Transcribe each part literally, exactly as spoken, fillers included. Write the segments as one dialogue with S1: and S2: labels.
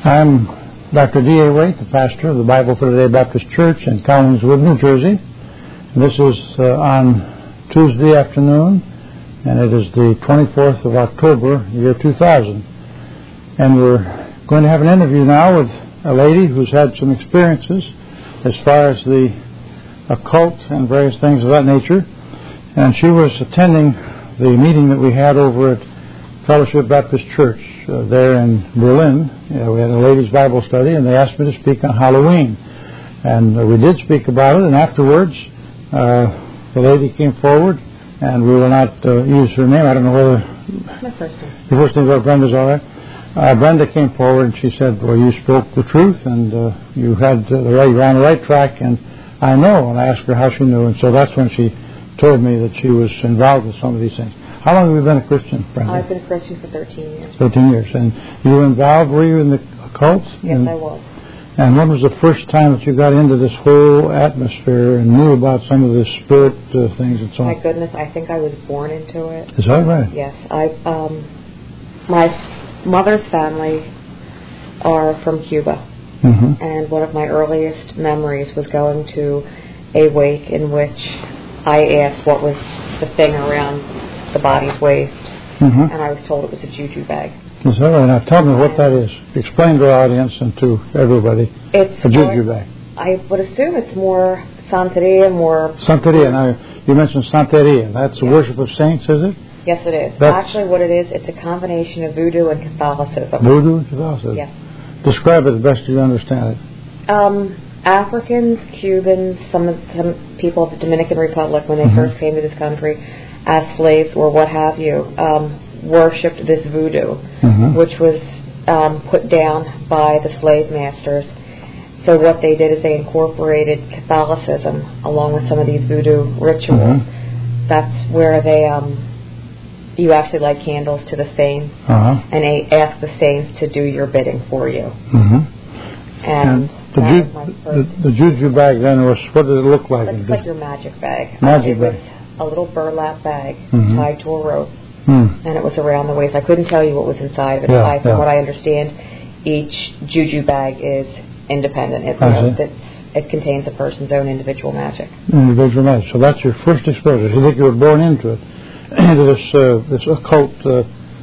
S1: I'm Doctor D A Waite, the pastor of the Bible for Today Baptist Church in Collingswood, New Jersey. And this is uh, on Tuesday afternoon, and it is the twenty-fourth of October, year two thousand. And we're going to have an interview now with a lady who's had some experiences as far as the occult and various things of that nature. And she was attending the meeting that we had over at Fellowship Baptist Church uh, there in Berlin. Yeah, we had a ladies' Bible study, and they asked me to speak on Halloween. And uh, we did speak about it, and afterwards uh, the lady came forward, and we will not uh, use her name. I don't know whether...
S2: My first name.
S1: Your first name, Brenda's all right. Uh, Brenda came forward, and she said, well, you spoke the truth, and uh, you had uh, the right, you were on the right track, and I know. And I asked her how she knew, and so that's when she told me that she was involved with some of these things. How long have you been a Christian, Brenda?
S2: I've been a Christian for thirteen years.
S1: thirteen years. And you were involved, were you, in the occult?
S2: Yes,
S1: and,
S2: I was.
S1: And when was the first time that you got into this whole atmosphere and knew about some of the spirit uh, things and so on?
S2: My goodness, I think I was born into it.
S1: Is that right?
S2: Yes. I, um, my mother's family are from Cuba.
S1: Mm-hmm.
S2: And one of my earliest memories was going to a wake in which I asked what was the thing around the body's waist,
S1: mm-hmm.
S2: and I was told it was a juju bag.
S1: Is that right? Now tell me what that is. Explain to our audience and to everybody.
S2: It's
S1: a juju bag.
S2: I would assume it's more Santeria, more...
S1: Santeria. Now, you mentioned Santeria. That's the
S2: yes.
S1: worship of saints, is it?
S2: Yes, it is.
S1: That's
S2: Actually, what it is, it's a combination of voodoo and Catholicism.
S1: Voodoo and Catholicism?
S2: Yes.
S1: Describe it as best you understand it.
S2: Um, Africans, Cubans, some, of, some people of the Dominican Republic, when they
S1: mm-hmm.
S2: first came to this country as slaves or what have you, um, worshipped this voodoo,
S1: mm-hmm.
S2: which was um, put down by the slave masters. So what they did is they incorporated Catholicism along with some of these voodoo rituals.
S1: Mm-hmm.
S2: That's where they, um, you actually light candles to the saints,
S1: uh-huh.
S2: and they ask the saints to do your bidding for you.
S1: Mm-hmm.
S2: And,
S1: and the,
S2: that
S1: ju-
S2: was my first.
S1: The, the juju bag then was, what did it look like?
S2: It's like your magic bag.
S1: Magic
S2: it
S1: bag.
S2: was a little burlap bag
S1: mm-hmm.
S2: tied to a rope,
S1: mm.
S2: and it was around the waist. I couldn't tell you what was inside of it.
S1: Yeah,
S2: I, from
S1: yeah.
S2: what I understand, each juju bag is independent. It's,
S1: I
S2: you know,
S1: see.
S2: it's, it contains a person's own individual magic.
S1: Individual magic. So that's your first exposure. You think you were born into it, into this uh, this occult uh,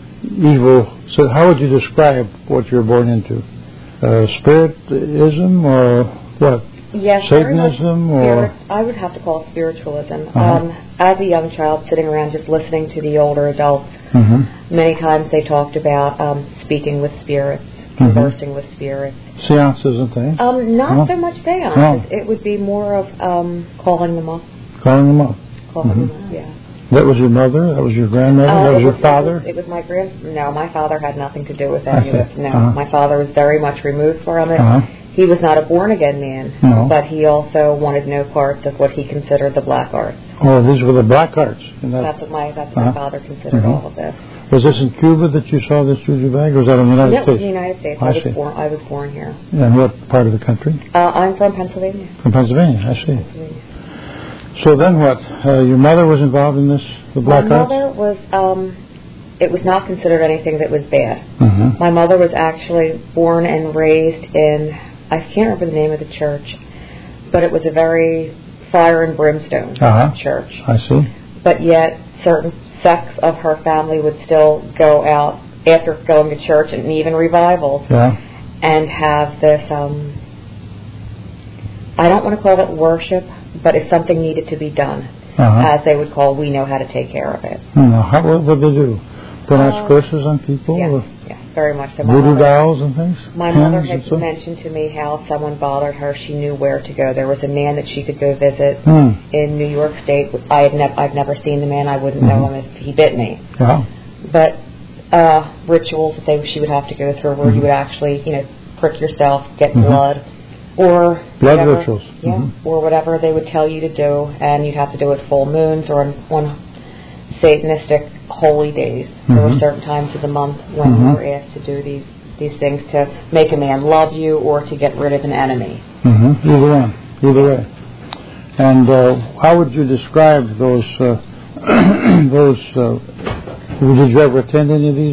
S1: evil. So how would you describe what you're born into? Uh, spiritism or what?
S2: Yes,
S1: Satanism or
S2: spirit, I would have to call it spiritualism.
S1: Uh-huh.
S2: Um, as a young child, sitting around just listening to the older adults,
S1: mm-hmm.
S2: many times they talked about um, speaking with spirits, conversing mm-hmm. with spirits,
S1: seances and things.
S2: Um, not
S1: no.
S2: so much seances.
S1: No.
S2: It would be more of um, calling them up.
S1: Calling them up.
S2: Calling
S1: mm-hmm.
S2: them up. Yeah.
S1: That was your mother? That was your grandmother?
S2: Uh,
S1: that was
S2: it
S1: your
S2: was,
S1: father?
S2: It was, it was my grand. No, my father had nothing to do with any of it. No,
S1: uh-huh.
S2: my father was very much removed from it.
S1: Uh-huh.
S2: He was not a born-again man,
S1: no.
S2: but he also wanted no parts of what he considered the black arts.
S1: Oh, these were the black arts.
S2: That, that's what my that's what
S1: uh-huh.
S2: my father considered
S1: mm-hmm.
S2: all of this.
S1: Was this in Cuba that you saw this juju bag, or was that in the United
S2: no,
S1: States?
S2: No, in the United States.
S1: I,
S2: I was
S1: see.
S2: born. I was born here.
S1: And what part of the country?
S2: Uh, I'm from Pennsylvania.
S1: From Pennsylvania, I see.
S2: Pennsylvania.
S1: So then what? Uh, your mother was involved in this, the black
S2: my
S1: arts?
S2: My mother was. Um, it was not considered anything that was bad.
S1: Mm-hmm.
S2: My mother was actually born and raised in. I can't remember the name of the church, but it was a very fire and brimstone
S1: uh-huh.
S2: church.
S1: I see.
S2: But yet, certain sects of her family would still go out after going to church and even revivals,
S1: yeah.
S2: and have this. Um, I don't want to call it worship, but if something needed to be done,
S1: uh-huh.
S2: as they would call, we know how to take care of it.
S1: No, how, what would they do? Pronounce
S2: Uh,
S1: curses on people?
S2: Yes,
S1: or
S2: yes, very much so.
S1: Voodoo dolls and things?
S2: My
S1: Pins
S2: mother
S1: and
S2: had
S1: so?
S2: mentioned to me how someone bothered her. She knew where to go. There was a man that she could go visit
S1: Hmm.
S2: in New York State. I had nev- I've never seen the man. I wouldn't
S1: mm-hmm.
S2: know him if he bit me.
S1: Yeah.
S2: But uh, rituals that they she would have to go through, where
S1: mm-hmm.
S2: you would actually, you know, prick yourself, get
S1: mm-hmm.
S2: blood, or
S1: blood
S2: whatever,
S1: rituals,
S2: yeah,
S1: mm-hmm.
S2: or whatever they would tell you to do, and you'd have to do it full moons or on, on Satanistic holy days.
S1: Mm-hmm.
S2: There were certain times of the month when
S1: mm-hmm.
S2: you were asked to do these these things to make a man love you or to get rid of an enemy.
S1: Mm-hmm. Either one, either way. And uh, how would you describe those? Uh, those? Uh, did you ever attend any of these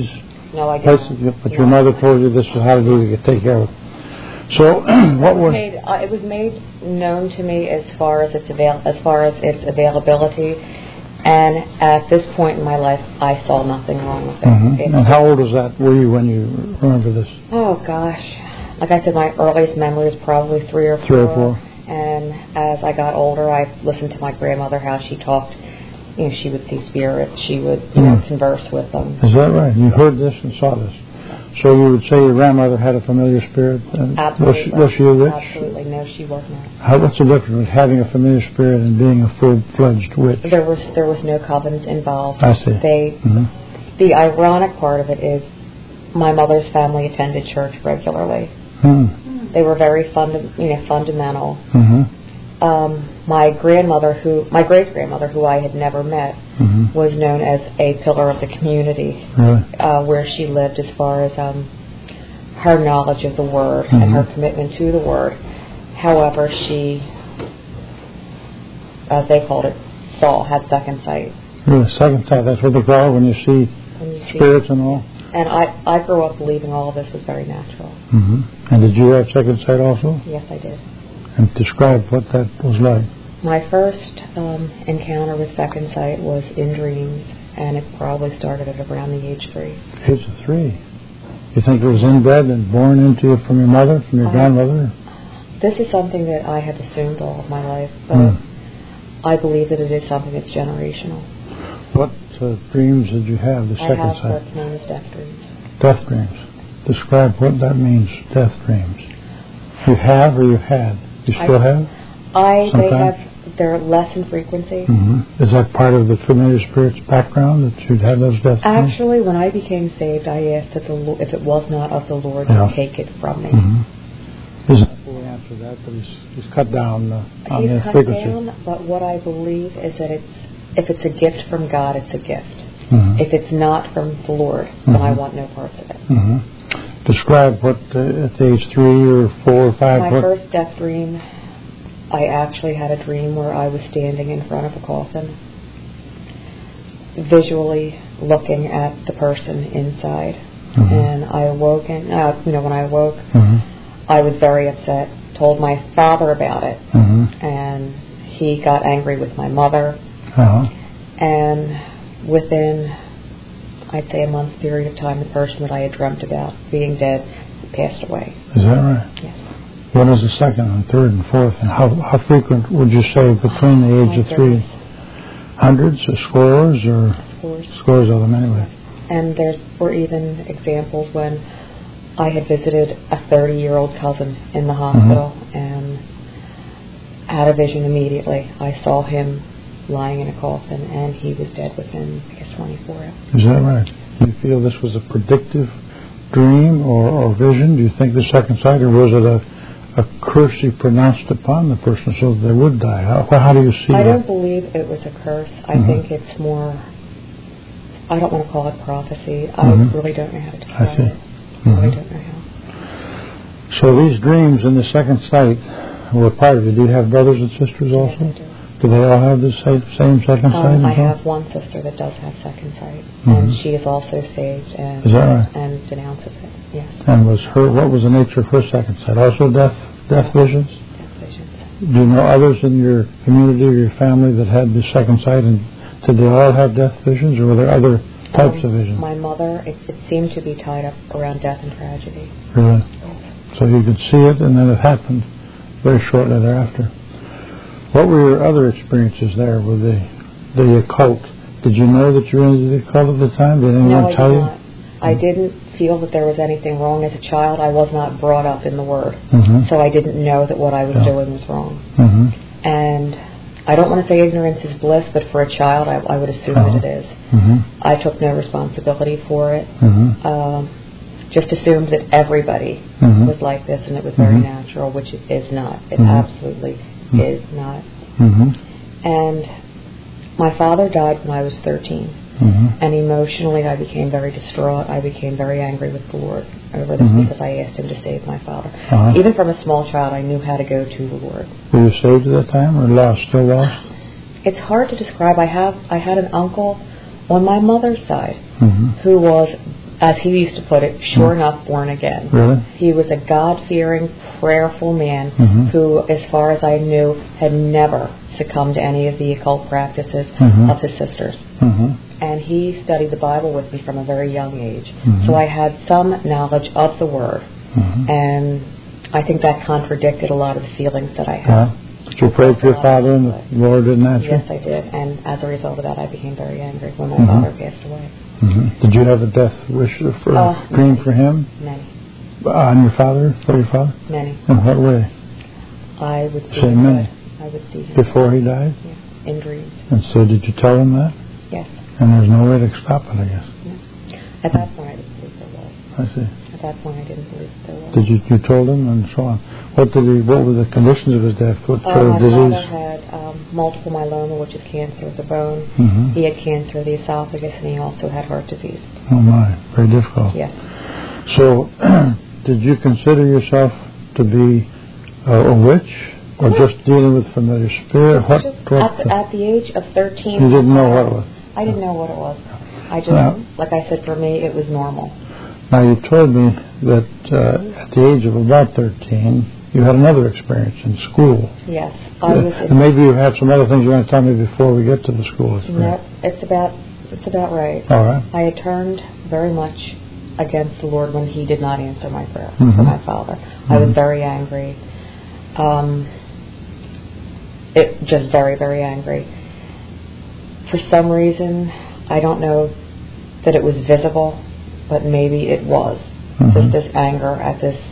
S2: No, I
S1: Place,
S2: didn't.
S1: but
S2: No.
S1: your mother told you this is how to do it, to take care of it. So, what
S2: It was
S1: would...
S2: made, uh, it was made known to me as far as its avail- as far as its availability, and at this point in my life, I saw nothing wrong with it.
S1: Mm-hmm.
S2: It's
S1: And how old was that? Were you when you remember this?
S2: Oh gosh, like I said, my earliest memory is probably three or four.
S1: Three or four.
S2: And as I got older, I listened to my grandmother how she talked. You know, she would see spirits. She would, you know,
S1: Mm.
S2: converse with them.
S1: Is that right? You heard this and saw this. So you would say your grandmother had a familiar spirit? And
S2: Absolutely.
S1: Was she, was she a witch?
S2: Absolutely. No, she was not.
S1: How, what's the difference between having a familiar spirit and being a full-fledged witch?
S2: There was there was no covens involved.
S1: I see.
S2: They,
S1: Mm-hmm.
S2: the ironic part of it is, my mother's family attended church regularly.
S1: Hmm.
S2: They were very funda- you know, fundamental.
S1: Mm-hmm.
S2: Um, my grandmother, who my great grandmother, who I had never met,
S1: Mm-hmm.
S2: was known as a pillar of the community,
S1: Really?
S2: uh, where she lived, as far as um, her knowledge of the Word
S1: Mm-hmm.
S2: and her commitment to the Word. However, she, as they called it, saw, had second sight.
S1: Really? Second sight, that's what they call it when you see
S2: When you see-
S1: spirits and all?
S2: And I, I grew up believing all of this was very natural.
S1: Mm-hmm. And did you have second sight also?
S2: Yes, I did.
S1: And describe what that was like.
S2: My first um, encounter with second sight was in dreams, and it probably started at around the age three.
S1: Age of three. You think it was inbred and born into you from your mother, from your
S2: Uh,
S1: grandmother?
S2: This is something that I have assumed all of my life, but
S1: Mm.
S2: I believe that it is something that's generational.
S1: What uh, dreams did you have, the
S2: I
S1: second
S2: have
S1: sight?
S2: what's known as death dreams.
S1: Death dreams. Describe what that means, death dreams. You have or you had? You still
S2: I-
S1: have?
S2: I, they
S1: Sometimes?
S2: have, they're less in frequency.
S1: Mm-hmm. Is that part of the familiar spirit's background, that you'd have those death dreams?
S2: Actually, when I became saved, I asked that the Lo- if it was not of the Lord
S1: Yeah.
S2: to take it from me.
S1: Mm-hmm. Isn't that fully answer that, but he's, he's cut down uh, on
S2: He's
S1: the
S2: cut
S1: frequency.
S2: down, but what I believe is that it's if it's a gift from God, it's a gift.
S1: Mm-hmm.
S2: If it's not from the Lord, then I
S1: Mhm.
S2: want no parts of it.
S1: Mm-hmm. Describe what, uh, at age three or four or five,
S2: My
S1: what...
S2: first death dream, I actually had a dream where I was standing in front of a coffin, visually looking at the person inside.
S1: Mhm.
S2: And I awoke, and uh, you know, when I awoke,
S1: Mm-hmm.
S2: I was very upset. Told my father about it,
S1: Mm-hmm.
S2: and he got angry with my mother.
S1: Uh-huh.
S2: And within, I'd say, a month's period of time, the person that I had dreamt about being dead passed away.
S1: Is that right?
S2: Yes.
S1: What is the second and third and fourth, and how how frequent would you say between the age
S2: My
S1: of three?
S2: goodness.
S1: Hundreds or scores or
S2: Scores.
S1: scores of them anyway?
S2: And there's were even examples when I had visited a thirty-year-old cousin in the hospital and had a vision immediately. I saw him lying in a coffin, and he was dead within, I guess, twenty-four hours.
S1: Is that right? Do you feel this was a predictive dream or, or vision? Do you think the second sight, or was it a, a curse he pronounced upon the person so that they would die? How, how do you see
S2: I
S1: that?
S2: don't believe it was a curse. I
S1: Mhm.
S2: think it's more, I don't want to call it prophecy.
S1: Mhm.
S2: I really don't know how to describe
S1: I see.
S2: it. I really
S1: Mhm.
S2: don't know how.
S1: So these dreams in the second sight were part of it. Do you have brothers and sisters also?
S2: Yes, I do.
S1: Do they all have the same, same second sight?
S2: Um, I
S1: as well?
S2: have one sister that does have second sight,
S1: Mhm.
S2: and she is also saved and
S1: Is that right?
S2: and denounces it. Yes,
S1: And was her, what was the nature of her second sight? Also death, death visions?
S2: death visions.
S1: Do you know others in your community or your family that had the second sight, and did they all have death visions, or were there other types
S2: Um,
S1: of visions?
S2: My mother, it, it seemed to be tied up around death and tragedy.
S1: Really? So you could see it, and then it happened very shortly thereafter. What were your other experiences there with the the occult? Did you know that you were into the occult at the time? Did anyone
S2: No, I
S1: tell
S2: did
S1: you?
S2: not. I didn't feel that there was anything wrong as a child. I was not brought up in the Word,
S1: Mm-hmm.
S2: so I didn't know that what I was
S1: Yeah.
S2: doing was wrong.
S1: Mm-hmm.
S2: And I don't want to say ignorance is bliss, but for a child, I, I would assume
S1: Uh-huh.
S2: that it is.
S1: Mm-hmm.
S2: I took no responsibility for it.
S1: Mm-hmm.
S2: Um, just assumed that everybody
S1: Mhm.
S2: was like this and it was very
S1: Mhm.
S2: natural, which it is not. It
S1: Mhm.
S2: absolutely
S1: Mhm.
S2: is not.
S1: Mm-hmm.
S2: And my father died when I was thirteen.
S1: Mm-hmm.
S2: And emotionally, I became very distraught. I became very angry with the Lord over this
S1: Mhm.
S2: because I asked Him to save my father.
S1: Uh-huh.
S2: Even from a small child, I knew how to go to the Lord.
S1: Were you saved at that time, or lost? Still lost?
S2: It's hard to describe. I have I had an uncle on my mother's side
S1: Mm-hmm.
S2: who was as he used to put it, sure enough, born again.
S1: Really?
S2: He was a God-fearing, prayerful man
S1: Mm-hmm.
S2: who, as far as I knew, had never succumbed to any of the occult practices
S1: Mm-hmm.
S2: of his sisters.
S1: Mm-hmm.
S2: And he studied the Bible with me from a very young age.
S1: Mm-hmm.
S2: So I had some knowledge of the Word.
S1: Mm-hmm.
S2: And I think that contradicted a lot of the feelings that I had.
S1: Yeah. But you prayed for your father and the Lord didn't answer?
S2: Yes, I did. And as a result of that, I became very angry when my
S1: Mm-hmm.
S2: father passed away.
S1: Mm-hmm. Did you have a death wish for
S2: Uh,
S1: dream for him?
S2: Many.
S1: On your father? For your father?
S2: Many.
S1: In what way?
S2: I would see
S1: Say
S2: him.
S1: many.
S2: I would see him.
S1: Before he died?
S2: Yeah. In dreams.
S1: And so did you tell him that?
S2: Yes.
S1: And there's no way to stop it, I guess.
S2: At that point, I didn't believe there was.
S1: I see.
S2: At that point, I didn't believe there was.
S1: Did you, you told him and so on. What did he, what were the conditions of his death? What
S2: Uh,
S1: sort
S2: my
S1: of disease?
S2: father had um, multiple myeloma, which is cancer of the bone.
S1: Mm-hmm.
S2: He had cancer of the esophagus, and he also had heart disease.
S1: Oh my, very difficult.
S2: Yes.
S1: So, did you consider yourself to be uh, a witch, or just dealing with familiar spirit? What?
S2: Just
S1: what
S2: at, the, at the age of thirteen,
S1: you didn't know what it was.
S2: I didn't know what it was. I just,
S1: Now-
S2: like I said, for me, it was normal.
S1: Now, you told me that uh, at the age of about thirteen, you had another experience in school.
S2: Yes, I was.
S1: And maybe you have some other things you want to tell me before we get to the school
S2: No,
S1: experience.
S2: it's about it's about right.
S1: All right.
S2: I had turned very much against the Lord when He did not answer my prayer
S1: Mhm.
S2: for my father. I was very angry. Um, it just very very angry. For some reason, I don't know that it was visible, but maybe it was.
S1: Mhm.
S2: Just this anger at this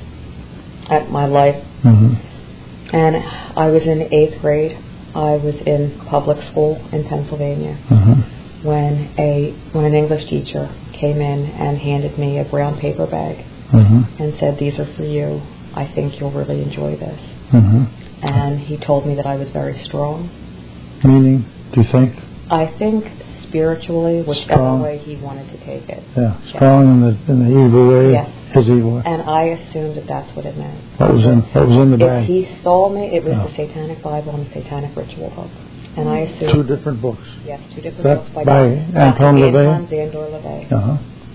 S2: at my life.
S1: Mm-hmm.
S2: And I was in eighth grade. I was in public school in Pennsylvania
S1: Mm-hmm.
S2: when a when an English teacher came in and handed me a brown paper bag
S1: Mm-hmm.
S2: and said, "These are for you. I think you'll really enjoy this."
S1: Mm-hmm.
S2: And he told me that I was very strong.
S1: Meaning, do you think?
S2: I think spiritually, whichever
S1: Strong.
S2: way he wanted to take it.
S1: Yeah, strong in the in the evil way.
S2: Yes.
S1: His evil way.
S2: And I assumed that that's what it meant.
S1: What was in What was in the
S2: If
S1: bag?
S2: he stole me, it was
S1: Oh.
S2: the Satanic Bible and the Satanic Ritual book. And I assumed...
S1: Two different books.
S2: Yes, two different
S1: That
S2: books by,
S1: by Anton LaVey?
S2: Anton Szandor LaVey.
S1: Uh huh.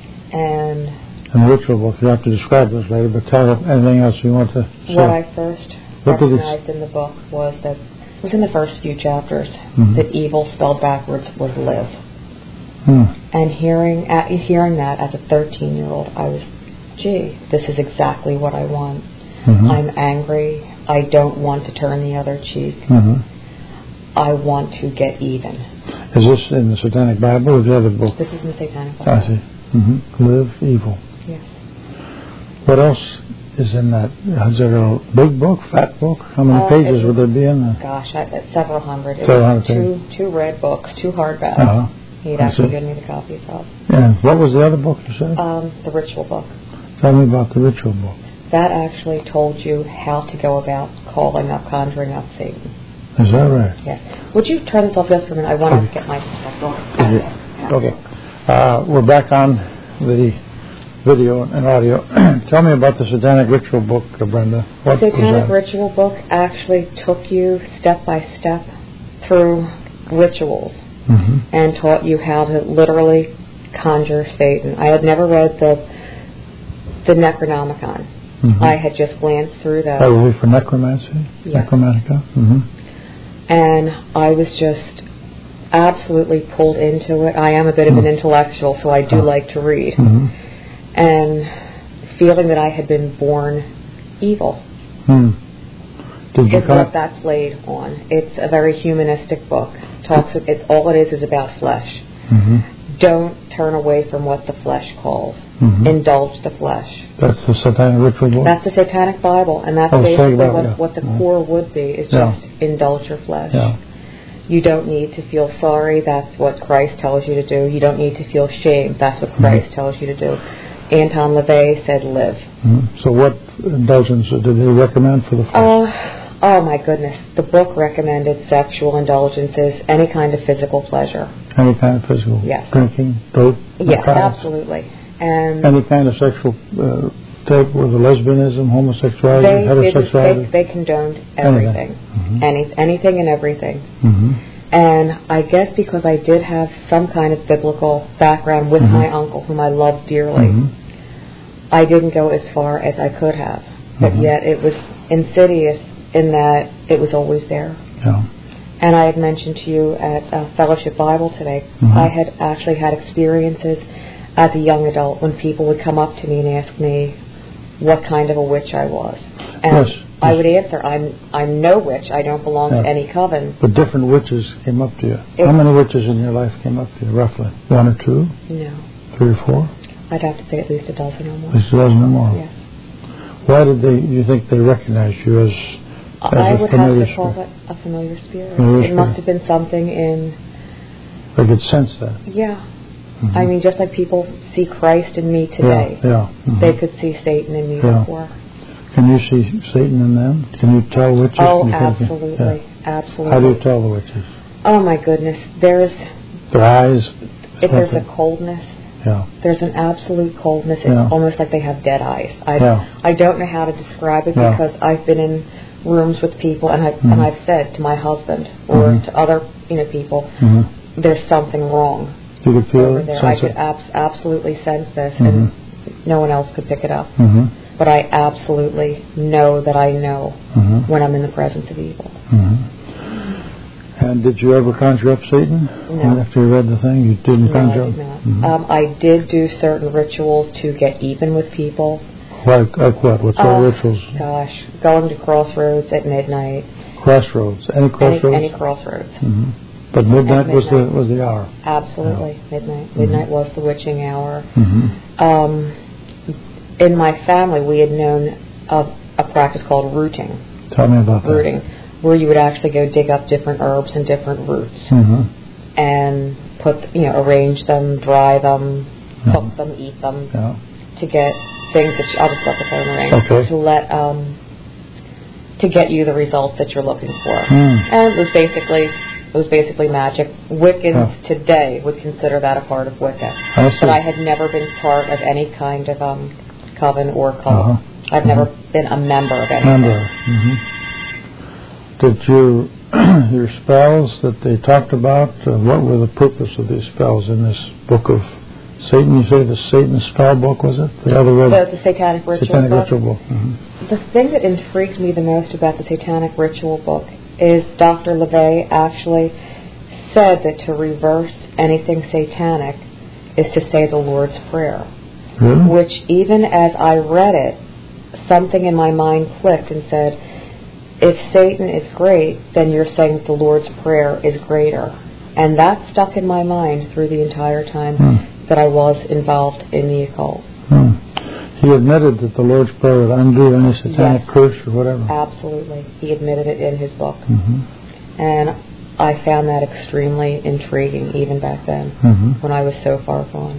S2: And
S1: And the ritual book. You have to describe those later, but tell us anything else you want to say.
S2: what I first
S1: What did it s-
S2: recognized in the book was that, it was in the first few chapters,
S1: Mhm.
S2: that evil spelled backwards was live.
S1: Hmm.
S2: And hearing at, hearing that as a thirteen-year-old, I was, gee, this is exactly what I want.
S1: Mhm.
S2: I'm angry. I don't want to turn the other cheek.
S1: Mhm.
S2: I want to get even.
S1: Is this in the Satanic Bible or the other book?
S2: This is in the Satanic Bible.
S1: I see. Mm-hmm. Live evil.
S2: Yes.
S1: What else is in that? Is there a big book, fat book? How many
S2: Uh,
S1: pages
S2: it's-
S1: would there be in there?
S2: Gosh, I, it's several hundred. It
S1: Several
S2: was
S1: hundred
S2: two, two red books, two hardbacks.
S1: Uh-huh.
S2: He'd
S1: I
S2: actually
S1: see.
S2: given me the copies of.
S1: And what was the other book you said?
S2: Um, the ritual book.
S1: Tell me about the ritual book.
S2: That actually told you how to go about calling up, conjuring up Satan.
S1: Is that right?
S2: Yes. Would you turn this off just for a minute? I want
S1: Okay.
S2: to get my stuff on.
S1: Okay. Okay. Uh, we're back on the video and audio. Tell me about the Satanic Ritual book, uh, Brenda. What
S2: The
S1: was
S2: Satanic
S1: that?
S2: Ritual book actually took you step by step through rituals
S1: Mm-hmm.
S2: and taught you how to literally conjure Satan. I had never read the the Necronomicon.
S1: Mm-hmm.
S2: I had just glanced through that,
S1: That would be for necromancy?
S2: Yeah.
S1: Necromantica? Mm-hmm.
S2: and I was just absolutely pulled into it. I am a bit of an intellectual, so I do
S1: Oh.
S2: like to read.
S1: Mm-hmm.
S2: And feeling that I had been born evil
S1: Hmm. Did you
S2: is
S1: come?
S2: what that played on. It's a very humanistic book. Talks. It's all it is is about flesh.
S1: Mm-hmm.
S2: Don't turn away from what the flesh calls.
S1: Mm-hmm.
S2: Indulge the flesh.
S1: That's the Satanic Ritual book?
S2: That's the Satanic Bible, and that's
S1: Oh, the
S2: basically
S1: Satanic Bible,
S2: what,
S1: yeah.
S2: what the
S1: Mhm.
S2: core would be, is
S1: Yeah.
S2: just indulge your flesh.
S1: Yeah.
S2: You don't need to feel sorry. That's what Christ tells you to do. You don't need to feel shame. That's what
S1: Mm-hmm.
S2: Christ tells you to do. Anton LaVey said live.
S1: Mm-hmm. So what indulgence did they recommend for the flesh?
S2: Uh, oh my goodness. The book recommended sexual indulgences, any kind of physical pleasure.
S1: Any kind of physical?
S2: Yes.
S1: Drinking, dope?
S2: Yes,
S1: narcotics?
S2: absolutely. And
S1: Any kind of sexual uh, type with lesbianism, homosexuality,
S2: they, didn't-
S1: heterosexuality?
S2: they, they condoned everything.
S1: Mhm.
S2: Any, anything and everything.
S1: Mm-hmm.
S2: And I guess because I did have some kind of biblical background with
S1: mm-hmm.
S2: my uncle, whom I loved dearly,
S1: mm-hmm.
S2: I didn't go as far as I could have. But
S1: mm-hmm.
S2: yet it was insidious in that it was always there.
S1: Yeah.
S2: And I had mentioned to you at uh, Fellowship Bible today,
S1: mm-hmm.
S2: I had actually had experiences as a young adult when people would come up to me and ask me what kind of a witch I was. And
S1: yes.
S2: I would answer, I'm I'm no witch. I don't belong
S1: yeah.
S2: to any coven.
S1: But different witches came up to you.
S2: It,
S1: How many witches in your life came up to you, roughly? One or two?
S2: No.
S1: Three or four?
S2: I'd have to say at least a dozen or more.
S1: At least a dozen or more?
S2: Yes.
S1: Why did they? You think they recognized you as, as
S2: I
S1: a
S2: would
S1: familiar
S2: have to call
S1: spirit?
S2: it a familiar spirit.
S1: Familiar
S2: it
S1: spirit.
S2: must have been something in...
S1: They could sense that.
S2: Yeah.
S1: Mm-hmm.
S2: I mean, just like people see Christ in me today,
S1: yeah, yeah. Mm-hmm.
S2: they could see Satan in me
S1: yeah.
S2: before.
S1: Can you see Satan in them? Can you tell witches?
S2: Oh,
S1: you
S2: absolutely.
S1: Yeah.
S2: Absolutely.
S1: How do you tell the witches?
S2: Oh, my goodness. There's...
S1: Their eyes?
S2: If there's a
S1: something.
S2: coldness,
S1: Yeah.
S2: there's an absolute coldness. It's
S1: Yeah.
S2: almost like they have dead eyes. I,
S1: Yeah.
S2: I don't know how to describe it
S1: Yeah.
S2: because I've been in rooms with people and I've,
S1: mm-hmm.
S2: and I've said to my husband or
S1: mm-hmm.
S2: to other you know people,
S1: mm-hmm.
S2: there's something wrong
S1: You could feel
S2: over
S1: it?
S2: there.
S1: Sense
S2: I could
S1: it?
S2: abs- absolutely sense this
S1: mm-hmm.
S2: and no one else could pick it up.
S1: Mm-hmm.
S2: But I absolutely know that I know
S1: mm-hmm.
S2: when I'm in the presence of evil.
S1: Mm-hmm. And did you ever conjure up Satan?
S2: No.
S1: After you read the thing, you didn't
S2: No,
S1: conjure
S2: I
S1: up?
S2: did not.
S1: Mm-hmm.
S2: Um, I did do certain rituals to get even with people.
S1: Like, like what? What sort
S2: Oh,
S1: of rituals?
S2: Gosh, going to crossroads at midnight.
S1: Crossroads. Any crossroads?
S2: Any, any crossroads.
S1: Mm-hmm. But midnight,
S2: midnight
S1: was the was the hour.
S2: Absolutely,
S1: Yeah.
S2: midnight.
S1: Mm-hmm.
S2: Midnight was the witching hour.
S1: Mm-hmm.
S2: Um, in my family, we had known of a practice called rooting.
S1: Tell me about
S2: Rooting,
S1: that.
S2: where you would actually go dig up different herbs and different roots
S1: Mm-hmm.
S2: and put, you know, arrange them, dry them,
S1: Mm-hmm.
S2: cook them, eat them,
S1: Yeah.
S2: to get things that you, I'll just let the phone ring.
S1: Okay.
S2: To let um, to get you the results that you're looking for.
S1: Mm.
S2: And it was basically it was basically magic. Wiccans
S1: Yeah.
S2: today would consider that a part of Wicca.
S1: I see.
S2: But I had never been part of any kind of um, coven or cult.
S1: Uh-huh.
S2: I've
S1: uh-huh.
S2: never been a member of anything.
S1: Member. Mm-hmm. Did you your spells that they talked about? Uh, what were the purpose of these spells in this book of Satan? You say the Satan spell book, was it? The other word?
S2: The, the Satanic Ritual
S1: Satanic
S2: book.
S1: Ritual book. Mm-hmm.
S2: The thing that intrigued me the most about the Satanic Ritual book is Doctor LaVey actually said that to reverse anything satanic is to say the Lord's Prayer.
S1: Really?
S2: Which, even as I read it, something in my mind clicked and said, if Satan is great, then you're saying that the Lord's Prayer is greater. And that stuck in my mind through the entire time
S1: Hmm.
S2: that I was involved in the occult.
S1: Hmm. He admitted that the Lord's Prayer would undo any satanic
S2: Yes.
S1: curse or whatever.
S2: Absolutely. He admitted it in his book.
S1: Mm-hmm.
S2: And I found that extremely intriguing even back then,
S1: Mm-hmm.
S2: when I was so far gone.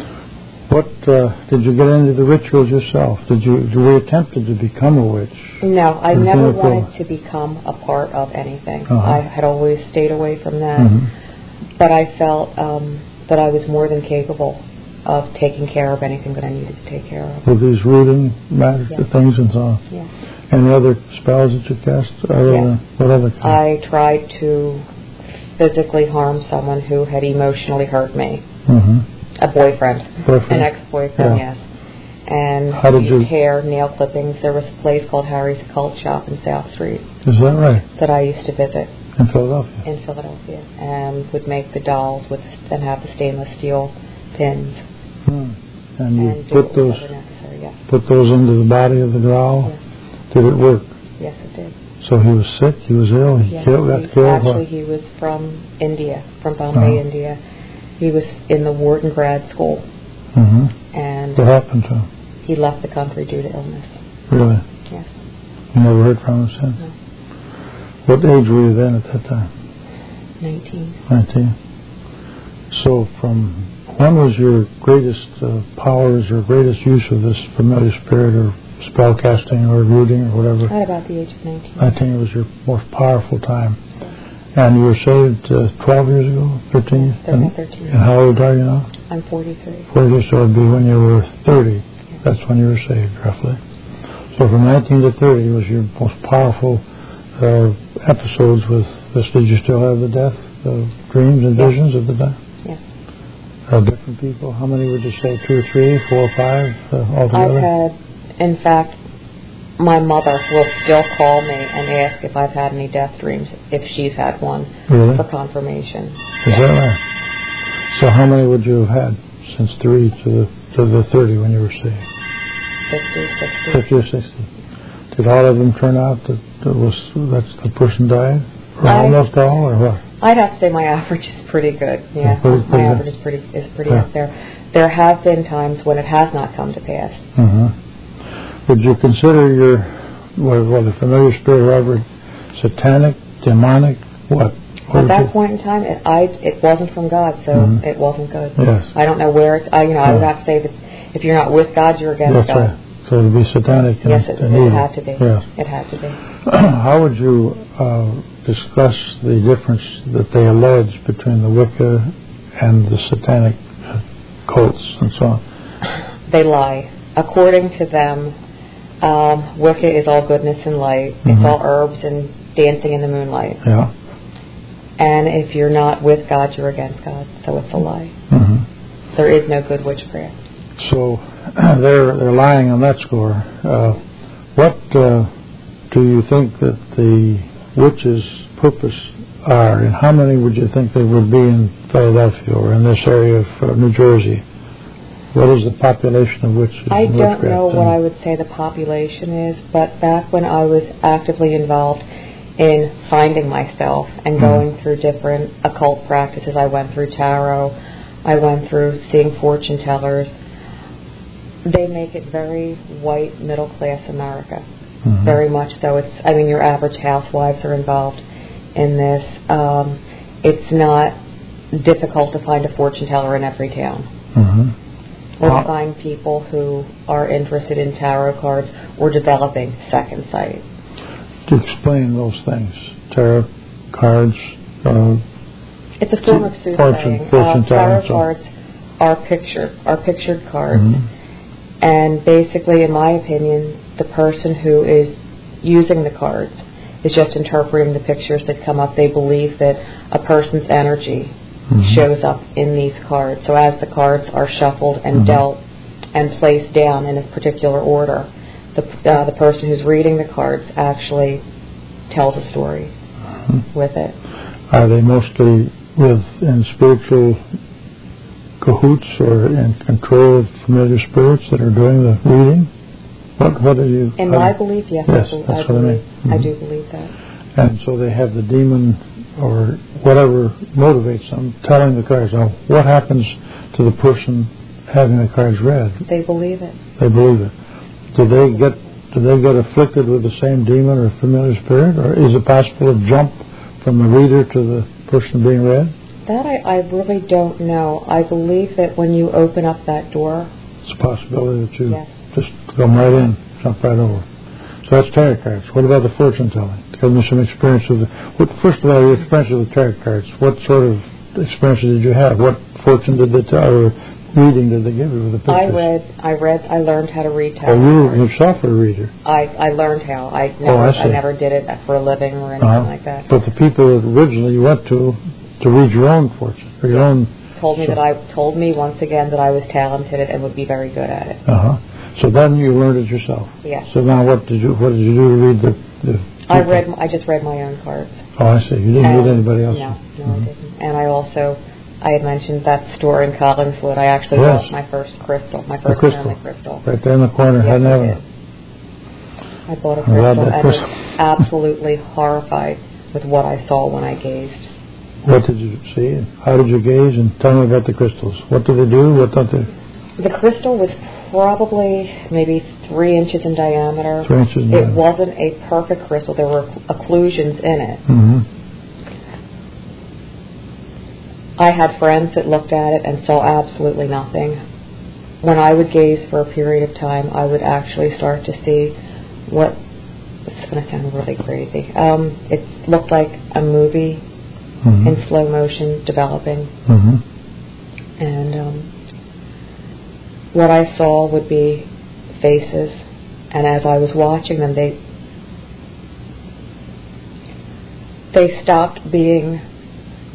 S1: What uh, did you get into the rituals yourself? Did you were you attempted to become a witch?
S2: No, I
S1: Or
S2: never
S1: became a
S2: wanted
S1: fool?
S2: to become a part of anything.
S1: Uh-huh.
S2: I had always stayed away from that.
S1: Mm-hmm.
S2: But I felt um, that I was more than capable of taking care of anything that I needed to take care of.
S1: With these rooting matters,
S2: Yes.
S1: things and so on.
S2: Yes.
S1: Any other spells that you cast? Other
S2: Yes.
S1: than, what other kind?
S2: I tried to physically harm someone who had emotionally hurt me.
S1: Mm-hmm.
S2: A boyfriend.
S1: Boyfriend.
S2: An ex-boyfriend,
S1: Yeah.
S2: yes. And
S1: How did
S2: used
S1: you-
S2: hair, nail clippings. There was a place called Harry's Occult Shop in South Street
S1: Is that right?
S2: that I used to visit
S1: In Philadelphia?
S2: in Philadelphia, and would make the dolls with and have the stainless steel pins
S1: Hmm. And you
S2: and do
S1: put
S2: what was
S1: those
S2: ever necessary. Yes,
S1: put those into the body of the growl?
S2: Yes.
S1: Did it work?
S2: yes, it did.
S1: So he was sick, he was ill, he
S2: Yes,
S1: killed, got
S2: he,
S1: killed?
S2: actually,
S1: What?
S2: he was from India, from Bombay,
S1: Uh-huh.
S2: India. He was in the Wharton grad school,
S1: Mm-hmm.
S2: and
S1: What happened to him?
S2: he left the country due to illness.
S1: Really?
S2: Yes.
S1: You never heard from him since?
S2: No.
S1: What age were you then at that time?
S2: nineteen.
S1: nineteen. So from when was your greatest uh, powers or greatest use of this familiar spirit or spell casting or rooting or whatever?
S2: At about the age of nineteen.
S1: nineteen was your most powerful time. And you were saved uh, twelve years ago? thirteen?
S2: Yes,
S1: and,
S2: thirteen.
S1: and how old are you now?
S2: I'm forty-three.
S1: forty, so it would be when you were thirty. That's when you were saved, roughly. So from nineteen to thirty was your most powerful uh, episodes with this. Did you still have the death uh, dreams and
S2: Yes.
S1: visions at the time?
S2: Yes.
S1: Uh, different people? How many would you say? Two, three, four, five uh, altogether?
S2: I've had, in fact, my mother will still call me and ask if I've had any death dreams, if she's had one,
S1: Really?
S2: for confirmation.
S1: Is that right? So how many would you have had since three to the to the thirty when you were saved?
S2: fifty, sixty.
S1: Fifty or sixty. Did all of them turn out that it was that the person died, or
S2: I-
S1: almost all, or what?
S2: I'd have to say my average is pretty good. Yeah,
S1: Pretty-
S2: my
S1: pretty good.
S2: average is pretty is pretty
S1: Yeah.
S2: up there. There have been times when it has not come to pass.
S1: Mm-hmm. Would you consider your what, what the familiar spirit, whatever, satanic, demonic, what? what
S2: At
S1: would
S2: that
S1: you-
S2: point in time, it, I it wasn't from God, so
S1: Mhm.
S2: it wasn't good.
S1: Yes.
S2: I don't know where it's. I, you know, I would
S1: Yeah.
S2: have to say that if you're not with God, you're against
S1: That's
S2: God.
S1: right. So it'd be satanic and,
S2: Yes, it,
S1: and
S2: it
S1: evil.
S2: had to be.
S1: Yes.
S2: It had to be.
S1: How would you uh, discuss the difference that they allege between the Wicca and the satanic uh, cults and so on?
S2: They lie. According to them, um, Wicca is all goodness and light.
S1: Mhm.
S2: It's all herbs and dancing in the moonlight.
S1: Yeah.
S2: And if you're not with God, you're against God. So it's a lie.
S1: Mm-hmm.
S2: There is no good witchcraft.
S1: So they're they're lying on that score. Uh, what uh, do you think that the witches' purpose are, and how many would you think there would be in Philadelphia or in this area of uh, New Jersey? What is the population of witches?
S2: I
S1: and
S2: don't
S1: witchcraft?
S2: know what
S1: And-
S2: I would say the population is, but back when I was actively involved in finding myself and
S1: Mhm.
S2: going through different occult practices, I went through tarot, I went through seeing fortune tellers. They make it very white, middle class America.
S1: Mhm.
S2: Very much so. It's, I mean, your average housewives are involved in this. Um, it's not difficult to find a fortune teller in every town.
S1: Mhm.
S2: Or
S1: Wow.
S2: to find people who are interested in tarot cards or developing second sight.
S1: To explain those things, tarot cards. Uh,
S2: It's a form of
S1: Fortune-
S2: soothsaying.
S1: fortune
S2: Uh, tarot
S1: telling, so-
S2: cards are pictured, are pictured cards.
S1: mhm.
S2: And basically, in my opinion, the person who is using the cards is just interpreting the pictures that come up. They believe that a person's energy
S1: Mhm.
S2: shows up in these cards. So as the cards are shuffled and
S1: Mhm.
S2: dealt and placed down in a particular order, the uh, the person who's reading the cards actually tells a story
S1: Mhm.
S2: with it.
S1: Are they mostly with in spiritual cahoots or in control of familiar spirits that are doing the reading? What what are you?
S2: In
S1: how-
S2: my belief, yes,
S1: Yes,
S2: I,
S1: that's
S2: bel- I
S1: what I mean.
S2: believe. I
S1: Mhm.
S2: do believe that.
S1: And so they have the demon or whatever motivates them telling the cards. Now, what happens to the person having the cards read?
S2: They believe it.
S1: They believe it. Do they get do they get afflicted with the same demon or familiar spirit, or is it possible to jump from the reader to the person being read?
S2: That I, I really don't know. I believe that when you open up that door,
S1: It's a possibility that you
S2: Yes.
S1: just come right in, jump right over. So that's tarot cards. What about the fortune telling? Give me some experience with the. What, first of all, your experience with the tarot cards. What sort of experience did you have? What fortune did they tell, or reading did they give you with the pictures?
S2: I read, I read, I learned how to read tarot
S1: Oh, you
S2: cards.
S1: yourself are a reader.
S2: I, I learned how. I never,
S1: Oh, I
S2: I,
S1: see.
S2: never did it for a living or anything
S1: Uh-huh.
S2: like that.
S1: But the people that originally you went to to read your own fortune or your own.
S2: Told me
S1: so-
S2: that I told me once again that I was talented and would be very good at it.
S1: Uh huh. So then you learned it yourself.
S2: Yes.
S1: So now what did you what did you do to read the? the
S2: I read. I just read my own cards.
S1: Oh, I see. You didn't
S2: And-
S1: read anybody else.
S2: No, no,
S1: Mhm.
S2: I didn't. And I also, I had mentioned that store in Collingswood. I actually
S1: Yes.
S2: bought my first crystal, my
S1: The
S2: first
S1: crystal.
S2: family crystal.
S1: Right there in the corner,
S2: Yes,
S1: hadn't
S2: I
S1: have
S2: did.
S1: it.
S2: I bought a
S1: I
S2: crystal
S1: love that
S2: and was
S1: crystal.
S2: absolutely horrified with what I saw when I gazed.
S1: What did you see? How did you gaze? And tell me about the crystals. What do they do? What don't they?
S2: The crystal was probably maybe three inches in diameter.
S1: Three inches in
S2: It
S1: diameter.
S2: wasn't a perfect crystal. There were occlusions in it.
S1: Mm-hmm.
S2: I had friends that looked at it and saw absolutely nothing. When I would gaze for a period of time, I would actually start to see what, it's going to sound really crazy, um, it looked like a movie
S1: Mm-hmm.
S2: in slow motion developing.
S1: Mm-hmm.
S2: And um, what I saw would be faces, and as I was watching them, they they stopped being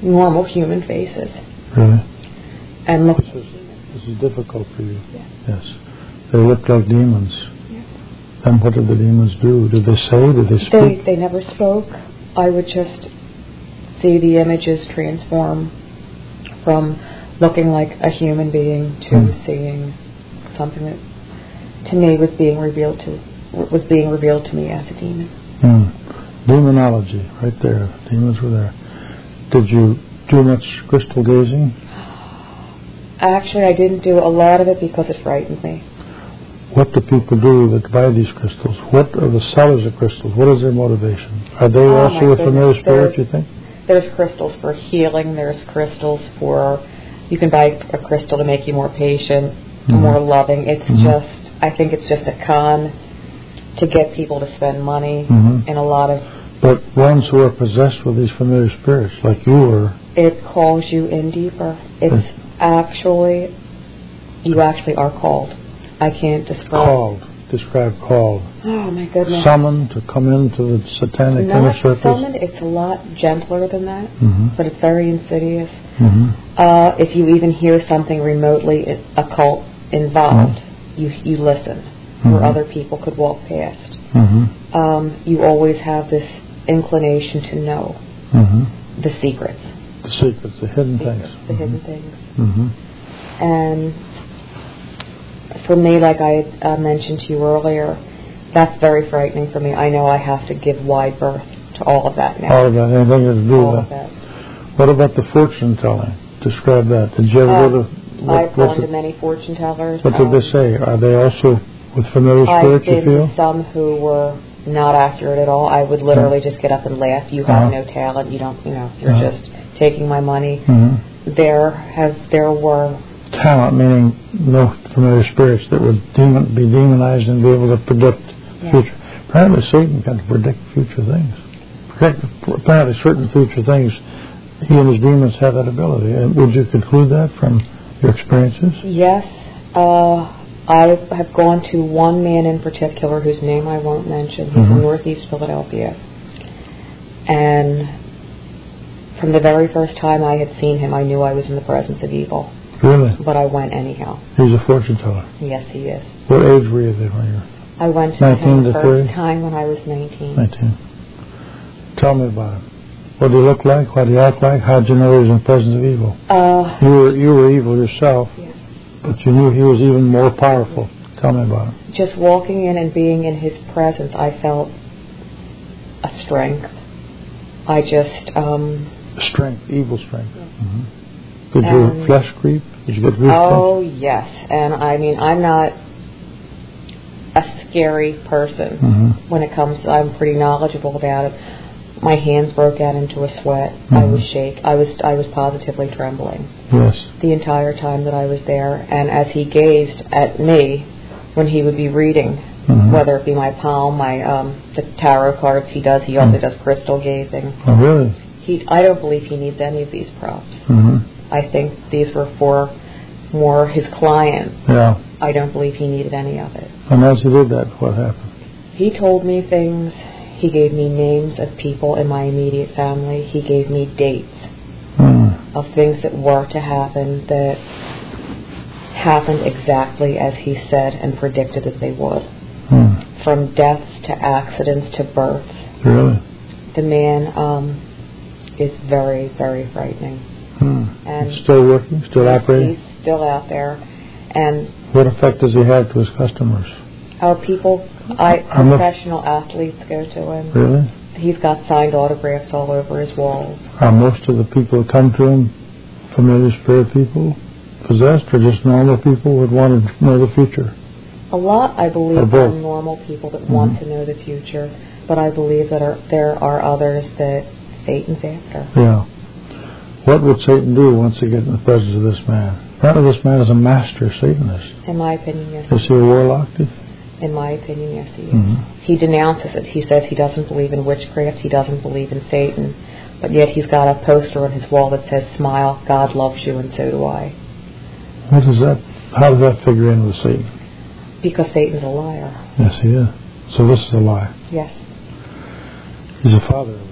S2: normal human faces.
S1: Really?
S2: And look.
S1: This is, this is difficult for you.
S2: Yeah.
S1: Yes. They looked like demons.
S2: Yeah.
S1: And what did the demons do? Did they say? Did they speak?
S2: They, they never spoke. I would just see the images transform from looking like a human being to
S1: mm.
S2: seeing something that to me was being revealed to was being revealed to me as a demon.
S1: Mm. Demonology, right there. Demons were there. Did you do much crystal gazing?
S2: Actually, I didn't do a lot of it because it frightened me.
S1: What do people do that buy these crystals? What are the sellers of crystals? What is their motivation? Are they
S2: oh
S1: also with familiar spirits, you think?
S2: There's crystals for healing. There's crystals for... You can buy a crystal to make you more patient, mm-hmm. more loving. It's mm-hmm. just... I think it's just a con to get people to spend money mm-hmm. in a lot of...
S1: But ones who are possessed with these familiar spirits, like you were...
S2: It calls you in deeper. It's actually... You actually are called. I can't describe.
S1: Called. Describe called.
S2: Oh, my goodness.
S1: Summoned to come into the satanic
S2: Not
S1: inner circles?
S2: summoned. It's a lot gentler than that,
S1: mm-hmm.
S2: but it's very insidious.
S1: Mm-hmm.
S2: Uh, if you even hear something remotely occult involved, mm-hmm. you you listen, mm-hmm. where other people could walk past.
S1: Mm-hmm.
S2: Um, you always have this inclination to know
S1: mm-hmm.
S2: the secrets.
S1: The secrets, the hidden
S2: secrets,
S1: things.
S2: The
S1: mm-hmm.
S2: hidden things.
S1: Mm-hmm.
S2: And... For me, like I had uh, mentioned to you earlier, that's very frightening for me. I know I have to give wide berth to all of that now.
S1: All of that, anything to do
S2: all
S1: with
S2: of that.
S1: that. What about the fortune telling? Describe that. Did you ever
S2: uh,
S1: go to... What,
S2: I've gone to many fortune tellers.
S1: What
S2: um,
S1: did they say? Are they also with familiar spirits,
S2: I've
S1: you
S2: been
S1: feel?
S2: to some who were not accurate at all. I would literally yeah. just get up and laugh. You have
S1: uh-huh.
S2: no talent. You don't, you know, you're
S1: uh-huh.
S2: just taking my money.
S1: Mm-hmm.
S2: There have, there were...
S1: Talent, meaning no familiar spirits that would demon, be demonized and be able to predict
S2: yeah.
S1: future. Apparently Satan can predict future things. Apparently certain future things, he and his demons have that ability. And would you conclude that from your experiences?
S2: Yes. Uh, I have gone to one man in particular whose name I won't mention. He's
S1: mm-hmm.
S2: in Northeast Philadelphia. And from the very first time I had seen him, I knew I was in the presence of evil.
S1: Really?
S2: But I went anyhow.
S1: He's a fortune teller?
S2: Yes, he is.
S1: What age were you then when you were?
S2: I went to him the first time when I was nineteen.
S1: nineteen. Tell me about him. What did he look like? What did he act like? How did you know he was in the presence of evil?
S2: Uh,
S1: you were you were evil yourself,
S2: yes.
S1: but you knew he was even more powerful. Tell me about him.
S2: Just walking in and being in his presence, I felt a strength. I just... Um,
S1: strength, evil strength.
S2: Yeah.
S1: Mm-hmm. Did your flesh creep? Did you get goosebumps?
S2: Oh, yes. And I mean, I'm not a scary person
S1: mm-hmm.
S2: when it comes to, I'm pretty knowledgeable about it. My hands broke out into a sweat.
S1: Mm-hmm.
S2: I was shake. I was I was positively trembling.
S1: Yes.
S2: The entire time that I was there. And as he gazed at me, when he would be reading, mm-hmm. whether it be my palm, my um, the tarot cards he does, he also mm-hmm. does crystal gazing.
S1: Oh, really?
S2: He, I don't believe he needs any of these props.
S1: Mm-hmm.
S2: I think these were for more his clients.
S1: Yeah.
S2: I don't believe he needed any of it.
S1: And as he did that, what happened?
S2: He told me things. He gave me names of people in my immediate family. He gave me dates mm. of things that were to happen that happened exactly as he said and predicted that they would. Mm. From deaths to accidents to births.
S1: Really?
S2: The man um, is very, very frightening.
S1: Hmm.
S2: And
S1: still working, still operating?
S2: He's still out there. And
S1: what effect does he have to his customers?
S2: Our people, I, professional athletes go to him.
S1: Really?
S2: He's got signed autographs all over his walls.
S1: Are most of the people that come to him familiar spirit people, possessed, or just normal people who want to know the future?
S2: A lot, I believe, are normal people that mm-hmm. want to know the future. But I believe that are, there are others that Satan's after.
S1: Yeah. What would Satan do once he gets in the presence of this man? Apparently this man is a master Satanist.
S2: In my opinion, yes.
S1: Is he a warlock?
S2: In my opinion, yes, he is.
S1: Mm-hmm.
S2: He denounces it. He says he doesn't believe in witchcraft. He doesn't believe in Satan. But yet he's got a poster on his wall that says, "Smile, God loves you, and so do I."
S1: What does that, how does that figure in with Satan?
S2: Because Satan's a liar.
S1: Yes, he is. So this is a lie.
S2: Yes.
S1: He's a father of it.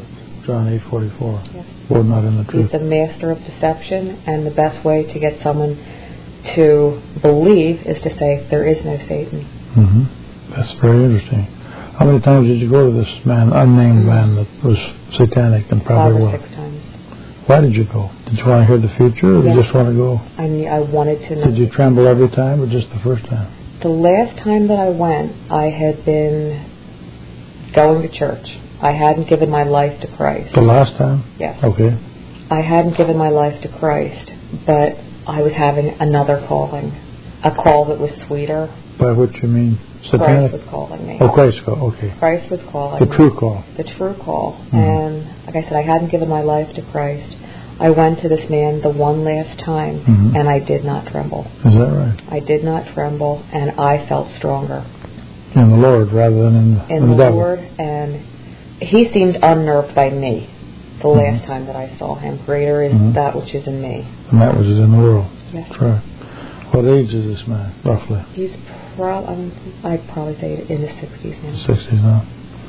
S1: John eight forty-four.
S2: Yes.
S1: Or not in the truth.
S2: He's the master of deception, and the best way to get someone to believe is to say there is no Satan.
S1: Mm-hmm. That's very interesting. How many times did you go to this man, unnamed man that was satanic and probably
S2: Five or
S1: was?
S2: six times.
S1: Why did you go? Did you want to hear the future, or
S2: Yes.
S1: did you just want to go?
S2: I knew, I wanted to know.
S1: Did you tremble every time, or just the first time?
S2: The last time that I went, I had been going to church. I hadn't given my life to Christ.
S1: The last time?
S2: Yes.
S1: Okay.
S2: I hadn't given my life to Christ, but I was having another calling, a call that was sweeter.
S1: By what you mean?
S2: Christ
S1: Satanic?
S2: was calling me.
S1: Oh, Christ call, okay.
S2: Christ was calling
S1: The
S2: me.
S1: true call.
S2: The true call.
S1: Mm-hmm.
S2: And like I said, I hadn't given my life to Christ. I went to this man the one last time,
S1: Mm-hmm.
S2: and I did not tremble.
S1: Is that right?
S2: I did not tremble, and I felt stronger
S1: In the Lord rather than in,
S2: in
S1: in the,
S2: the
S1: devil.
S2: Lord. And he seemed unnerved by me the
S1: Mm-hmm.
S2: last time that I saw him. Greater is
S1: Mhm.
S2: that which is in me.
S1: And that was in the world.
S2: Yes.
S1: That's right. What age is this man, roughly?
S2: He's pro- um, I'd probably say in his sixties now.
S1: sixties now.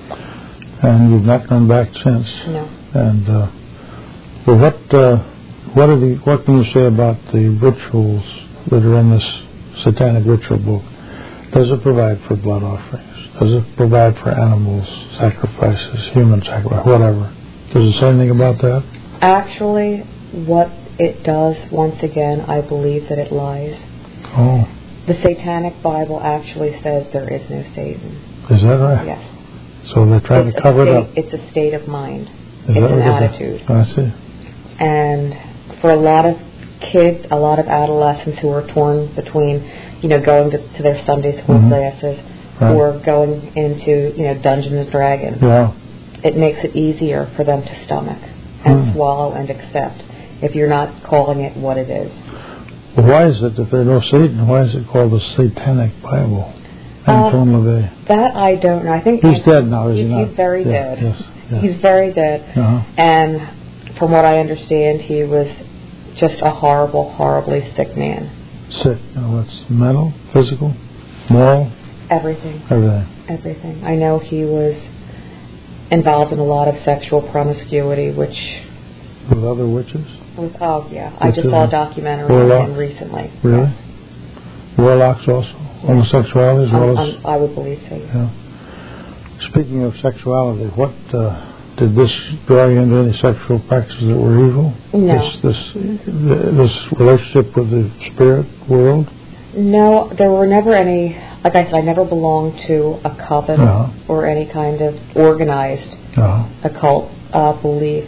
S1: And you've not gone back since.
S2: No.
S1: And uh, well, what uh, what are the what can you say about the rituals that are in this satanic ritual book? Does it provide for blood offerings? Does it provide for animals, sacrifices, human sacrifice, whatever? Does it say anything about that?
S2: Actually, what it does, once again, I believe that it lies.
S1: Oh,
S2: The Satanic Bible actually says there is no Satan.
S1: is that right?
S2: Yes.
S1: So they're trying
S2: It's
S1: to
S2: a
S1: cover it
S2: state-
S1: up.
S2: It's a state of mind.
S1: Is
S2: It's
S1: that
S2: an
S1: what it is?
S2: attitude.
S1: I see.
S2: And for a lot of kids, a lot of adolescents who are torn between, you know, going to, to their Sunday school
S1: Mhm.
S2: classes
S1: Right.
S2: or going into, you know, Dungeons and Dragons,
S1: Yeah.
S2: it makes it easier for them to stomach and
S1: Hmm.
S2: swallow and accept if you're not calling it what it is.
S1: Well, why is it that there's no Satan? Why is it called the Satanic Bible?
S2: Uh,
S1: Anton LaVey.
S2: That I don't know. I think
S1: He's
S2: Ant-
S1: dead now, is he
S2: he's,
S1: not?
S2: he's very
S1: Yeah,
S2: dead.
S1: Yes. yes.
S2: He's very dead.
S1: Uh-huh.
S2: And from what I understand, he was just a horrible, horribly sick man.
S1: Sick. You know, it's mental, physical, moral,
S2: Everything,
S1: everything.
S2: everything. I know he was involved in a lot of sexual promiscuity, which
S1: With other witches?
S2: was, oh yeah, I
S1: Which
S2: just
S1: is
S2: saw a
S1: it?
S2: documentary
S1: Warlock?
S2: on him recently.
S1: Really?
S2: Yes.
S1: Warlocks also? Homosexuality as well
S2: Um,
S1: as...
S2: um, I would believe so.
S1: Yeah. Speaking of sexuality, what uh, did this draw you into any sexual practices that were evil?
S2: No.
S1: This, this, this relationship with the spirit world?
S2: No, there were never any, like I said, I never belonged to a coven
S1: Uh-huh.
S2: or any kind of organized
S1: No.
S2: occult uh, belief.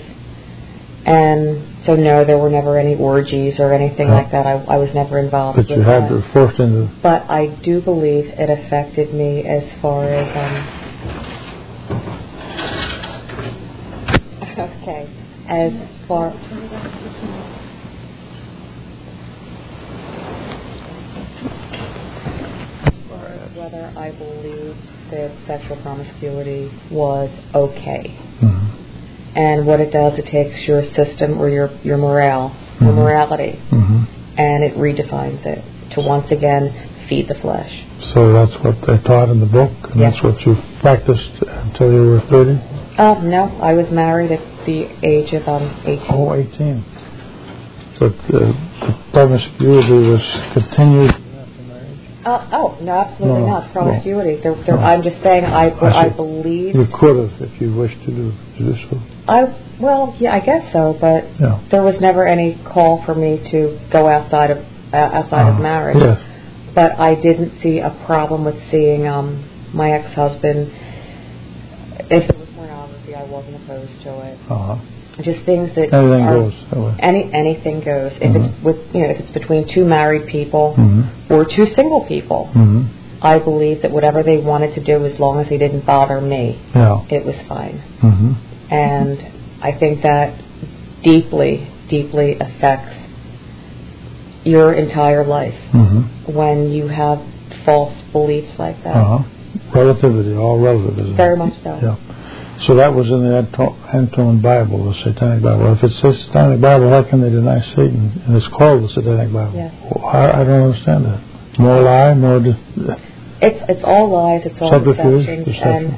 S2: And so, no, there were never any orgies or anything
S1: No.
S2: like that. I, I was never involved
S1: That
S2: with
S1: you had
S2: that.
S1: to forced into...
S2: But I do believe it affected me as far as, um, okay, as far... whether I believed that sexual promiscuity was okay.
S1: Mhm.
S2: And what it does, it takes your system or your, your morale, your
S1: Mhm.
S2: morality,
S1: Mhm.
S2: and it redefines it to once again feed the flesh.
S1: So that's what they taught in the book, and
S2: Yes.
S1: that's what you practiced until you were thirty?
S2: Uh, no, I was married at the age of um, eighteen.
S1: Oh, eighteen. But uh, the promiscuity was continued after marriage?
S2: Uh, oh, no, absolutely
S1: No,
S2: not. Promiscuity. There, there,
S1: no.
S2: I'm just saying I, what
S1: I
S2: I
S1: see.
S2: believe.
S1: You could have if you wished to do, to do so.
S2: I, well, yeah, I guess so, but
S1: Yeah.
S2: there was never any call for me to go outside of uh, outside
S1: Uh,
S2: of marriage.
S1: Yes.
S2: But I didn't see a problem with seeing um, my ex-husband. If it was pornography, I wasn't opposed to it.
S1: Uh-huh.
S2: Just things that
S1: Anything
S2: are,
S1: goes that way.
S2: Any anything goes. If
S1: Mhm.
S2: it's with you know, if it's between two married people
S1: Mhm.
S2: or two single people,
S1: Mhm.
S2: I believe that whatever they wanted to do, as long as they didn't bother me,
S1: Yeah.
S2: it was fine.
S1: Mhm.
S2: And I think that deeply, deeply affects your entire life
S1: Mhm.
S2: when you have false beliefs like that.
S1: Uh-huh. Relativity, all relative, isn't it?
S2: Very much so.
S1: Yeah. So that was in the Anto- Anton Bible, the Satanic Bible. If it's the Satanic Bible, how can they deny Satan? And it's called the Satanic Bible.
S2: Yes.
S1: Well, I, I don't understand that. More lie, more... De-
S2: It's it's all lies, it's all
S1: Subterfuge,
S2: deception,
S1: deception.
S2: and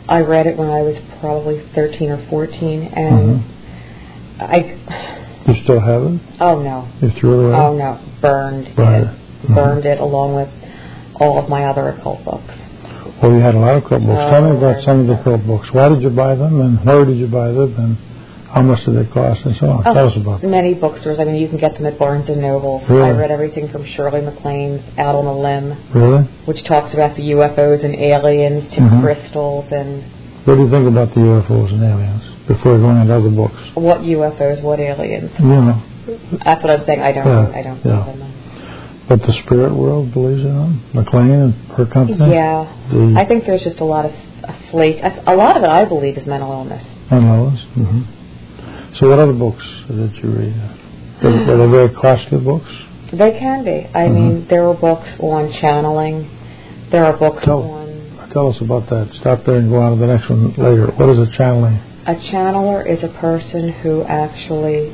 S2: I read it when I was probably thirteen or fourteen, and
S1: mm-hmm.
S2: I...
S1: You still have it?
S2: Oh, no.
S1: You threw it away?
S2: Oh, no. Burned
S1: right.
S2: it. Mm-hmm. Burned it along with all of my other occult books.
S1: Well, you had a lot of occult books.
S2: Oh,
S1: Tell me about some of the occult books. Why did you buy them, and where did you buy them, and how much did they cost, and so on?
S2: Oh,
S1: Tell us about them.
S2: Many bookstores. I mean, you can get them at Barnes and Nobles.
S1: Really?
S2: I read everything from Shirley MacLaine's Out on a Limb,
S1: really,
S2: which talks about the U F Os and aliens, to
S1: mm-hmm.
S2: crystals, and...
S1: What do you think about the U F Os and aliens, before going into other books?
S2: What U F Os, what aliens?
S1: You know.
S2: That's what I'm saying. I don't
S1: yeah.
S2: I don't
S1: yeah.
S2: believe in them.
S1: But the spirit world believes in them? MacLaine and her company?
S2: Yeah.
S1: The
S2: I think there's just a lot of a flake. A lot of it, I believe, is mental illness.
S1: Mental illness? Mm-hmm. So what other books did you read? Are, are they very costly books?
S2: They can be. I
S1: mm-hmm.
S2: mean, there are books on channeling. There are books
S1: tell,
S2: on...
S1: Tell us about that. Stop there and go on to the next one later. What is a channeling?
S2: A channeler is a person who actually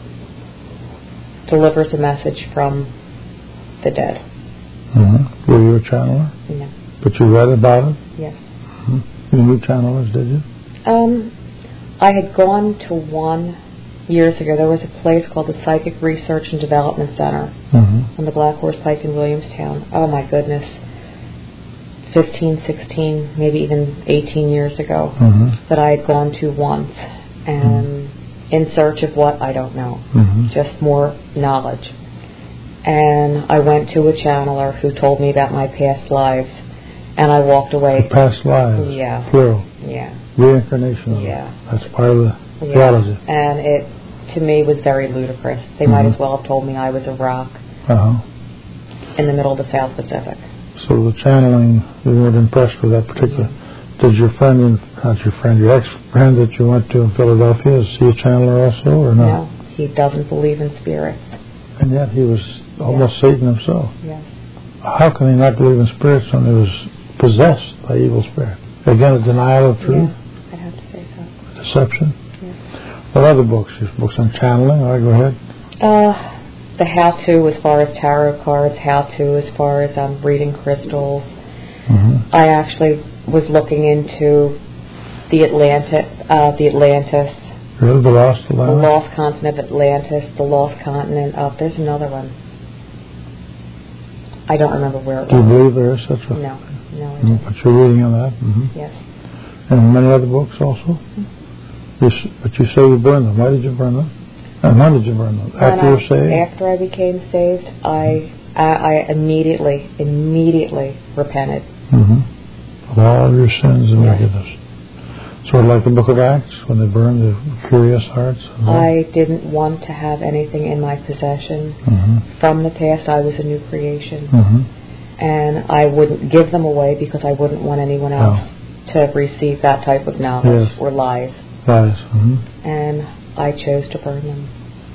S2: delivers a message from the dead.
S1: Mm-hmm. Were you a channeler?
S2: No.
S1: But you read about it?
S2: Yes.
S1: Mm-hmm. You knew channelers, did you?
S2: Um, I had gone to one years ago. There was a place called the Psychic Research and Development Center
S1: mm-hmm.
S2: on the Black Horse Pike in Williamstown. Oh my goodness. fifteen, sixteen, maybe even eighteen years ago
S1: mm-hmm.
S2: that I had gone to once, and mm-hmm. in search of what, I don't know.
S1: Mm-hmm. Just
S2: more knowledge. And I went to a channeler who told me about my past lives, and I walked away.
S1: The past lives?
S2: Yeah.
S1: Plural?
S2: Yeah.
S1: Reincarnation?
S2: Yeah.
S1: That's part of the
S2: yeah.
S1: theology.
S2: And it, to me, was very ludicrous. They mm-hmm. might as well have told me I was a rock
S1: uh-huh.
S2: in the middle of the South Pacific.
S1: So the channeling, you weren't impressed with that particular... Mm-hmm. Did your friend, not your friend, your ex-friend that you went to in Philadelphia, is he a channeler also, or not?
S2: No, he doesn't believe in spirits.
S1: And yet he was almost
S2: yeah.
S1: Satan himself.
S2: Yes.
S1: How can he not believe in spirits when he was possessed by evil spirits? Again, a denial of truth?
S2: Yes, I have to say so.
S1: Deception?
S2: Yes.
S1: What other books? Your books on channeling? All right, go ahead.
S2: Uh, the how-to as far as tarot cards, how-to as far as um, reading crystals.
S1: Mm-hmm.
S2: I actually was looking into the Atlantic, uh, the Atlantis.
S1: Really? The Lost Atlantis?
S2: The Lost Continent of Atlantis, the Lost Continent of... There's another one. I don't remember where it was.
S1: Do you believe there is such a...
S2: No. No, I
S1: mm-hmm.
S2: don't.
S1: But you're reading on that? Mm-hmm.
S2: Yes.
S1: And many other books also? Mm-hmm. Yes, but you say you burned them. Why did you burn them? And when did you burn them? After
S2: when
S1: you were
S2: I,
S1: saved?
S2: After I became saved, I, I, I immediately, immediately repented.
S1: Mm-hmm. Of all of your sins and
S2: yes.
S1: wickedness. Sort of like the Book of Acts, when they burned the curious hearts?
S2: I didn't want to have anything in my possession.
S1: Mm-hmm.
S2: From the past, I was a new creation.
S1: Mm-hmm.
S2: And I wouldn't give them away because I wouldn't want anyone else no. to receive that type of knowledge
S1: yes.
S2: or lies.
S1: Lies. Mm-hmm.
S2: And I chose to burn them.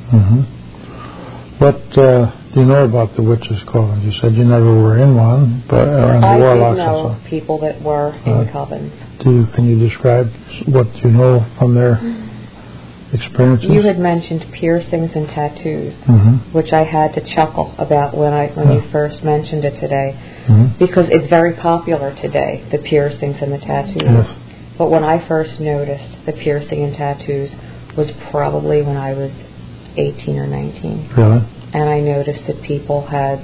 S1: Mm-hmm. What uh, do you know about the witches' covens? You said you never were in one, but or in the
S2: I
S1: warlocks
S2: did know
S1: also.
S2: people that were in
S1: uh,
S2: covens.
S1: Do you, can you describe what you know from their experiences?
S2: You had mentioned piercings and tattoos,
S1: mm-hmm.
S2: which I had to chuckle about when I when yeah. you first mentioned it today,
S1: mm-hmm.
S2: because it's very popular today, the piercings and the tattoos.
S1: Yes.
S2: But when I first noticed the piercing and tattoos was probably when I was eighteen or nineteen.
S1: Really?
S2: And I noticed that people had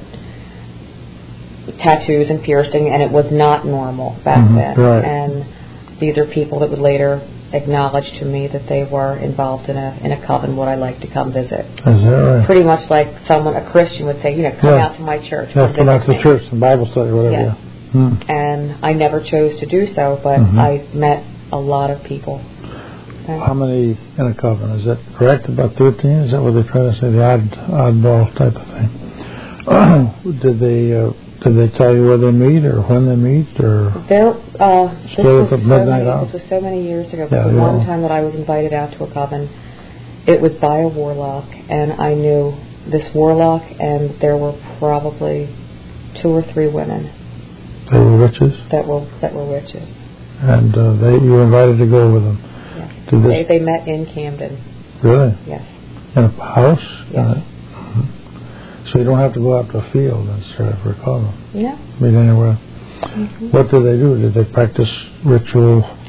S2: tattoos and piercing, and it was not normal back
S1: mm-hmm.
S2: then.
S1: Right.
S2: And these are people that would later acknowledge to me that they were involved in a in a coven. Would I like to come visit?
S1: Is that right?
S2: Pretty much like someone, a Christian, would say, you know, come
S1: yeah.
S2: out to my church.
S1: Yeah, come out to the church, and Bible study, whatever.
S2: Yes.
S1: Yeah. Mm.
S2: And I never chose to do so, but
S1: mm-hmm.
S2: I met a lot of people. And
S1: how many in a coven? Is that correct? About thirteen? Is that what they're trying to say? The odd oddball type of thing. did they uh, did they tell you where they meet or when they meet or?
S2: There, uh, this was, so many,
S1: hour?
S2: this was so many years ago.
S1: Yeah,
S2: the one
S1: know.
S2: time that I was invited out to a coven, it was by a warlock, and I knew this warlock, and there were probably two or three women.
S1: They were witches?
S2: That were that were witches.
S1: And uh, they you were invited to go with them?
S2: Yes.
S1: Did
S2: They, they met in Camden.
S1: Really?
S2: Yes.
S1: In a house?
S2: Yes.
S1: Mm-hmm. So you don't have to go out to a field and start for a coven?
S2: No.
S1: Meet anywhere?
S2: Mm-hmm.
S1: What did they do? Did they practice ritual